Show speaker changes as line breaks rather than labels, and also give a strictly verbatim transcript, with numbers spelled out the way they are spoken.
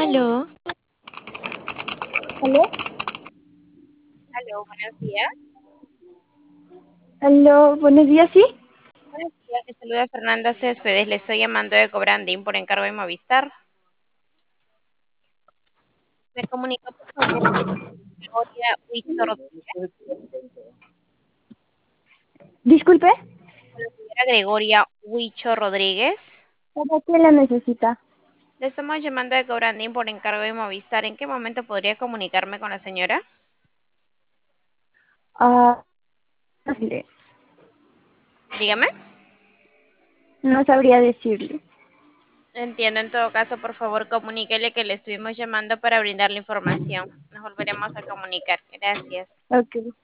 Aló,
¿Aló?
Aló, buenos días.
¿Aló? Buenos días, ¿sí?
Buenos días, les saluda Fernanda Céspedes. Le estoy llamando de Cobrandín por encargo de Movistar. Me comunica, por favor, Gregoria Huicho Rodríguez.
Disculpe,
Con la señora Gregoria Huicho Rodríguez.
¿para qué la necesita?
Le estamos llamando de Cobrandín por encargo de Movistar. ¿En qué momento podría comunicarme con la señora?
Ah, no sé,
Dígame.
no sabría decirle.
Entiendo, en todo caso, por favor, comuníquele que le estuvimos llamando para brindarle información. Nos volveremos a comunicar. Gracias.
Ok.